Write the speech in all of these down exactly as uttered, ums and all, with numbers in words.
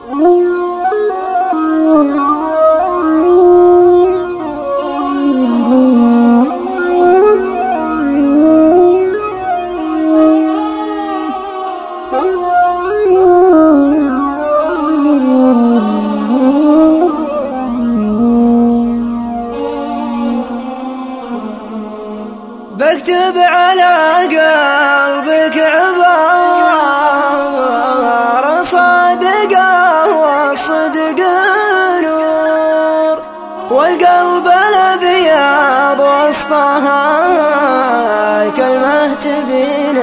بكتب على قلبك عبارة صادقة والصدق نور، والقلب الأبيض وسطها الكلمة تبين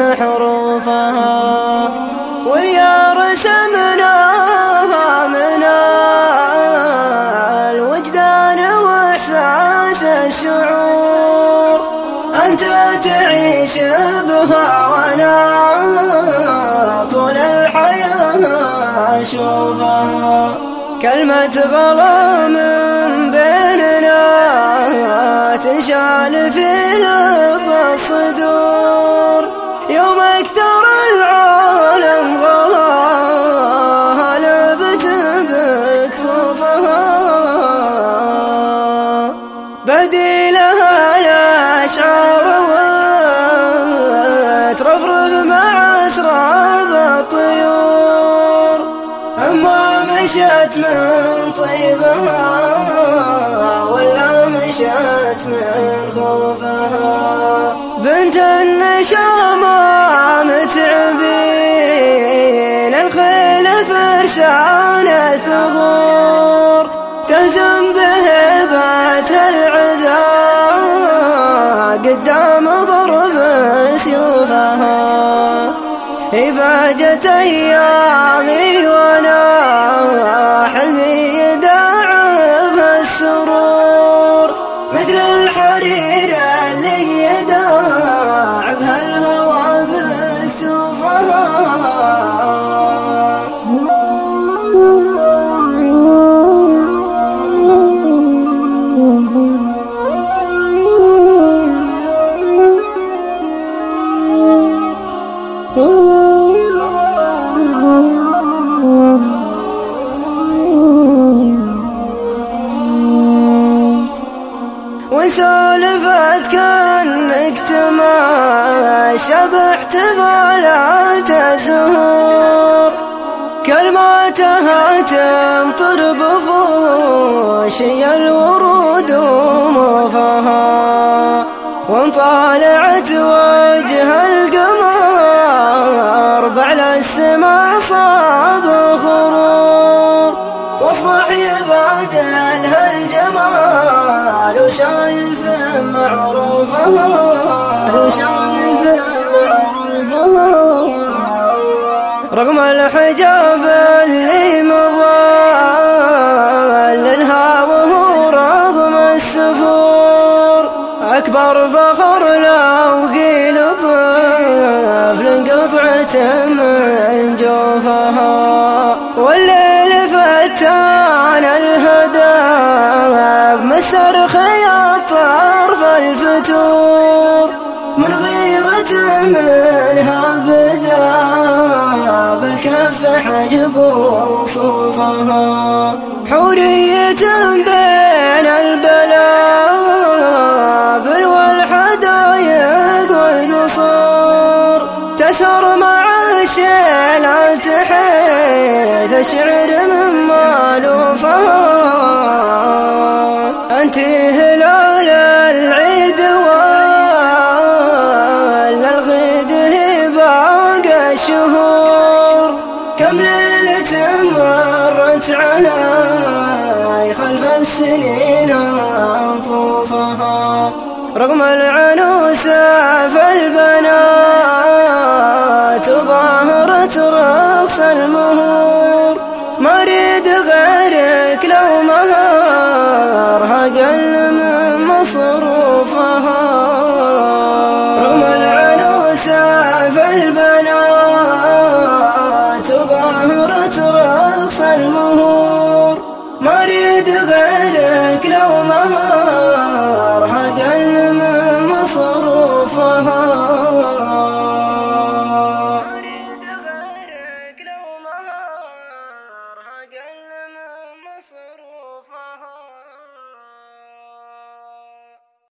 حروفها، واليا رسمناها من الوجدان وإحساس الشعور. أنت تعيش بها وأنا طول الحياة أشوفها، كلمة غلا من بيننا تنشال في لب الصدور. يوم أكثر العالم غلاها لبت بكفوفها، بديلها الأشعار وترفرف مع أسراب الطيور. أما مشت من طيبها ولا مشت من خوفها، بنت النشامى متعبين الخيل فرسان الثغور، تهزم بهبة العذاب قدام ضرب سيوفها. إباجة أيامي وأنا حلمي يداعب السرور، مثل الحرير اللي يداعبها الهوى بكتوفها. وسولفت كأنك تماشى باحتفالات الزهور، كلماتها تمطر بفوشي الورود وموفها، وان طالعت وجه القمر بعلى السما صاب غرور. واصبح يبادلها الجمال وشايف معروفها، وشايف معروفها، رغم الحجاب اللي مظللها وهو رغم السفور. أكبر فخر لو قيل طفل قطعة من جوفها، والليل فتان الهدى مسترخي طرف الفتور. من غيرة منها بدا بالكف حجب وصوفها، حورية بين البلابل والحدايق والقصور، تسر مع الشيلات حيث الشعر من مالوفها. أنت هلال العيد ولا الغيد باقى الشهور، كم ليلة مرت علي خلف السنين أطوفها، رغم العنوسة فالبنات ظاهرة رقص المهور. ما أريد غيرك لو مهرها قل من مصروفها، رغم العنوسة فالبنات ظاهرة رقص المهور. ما أريد غيرك لو مهرها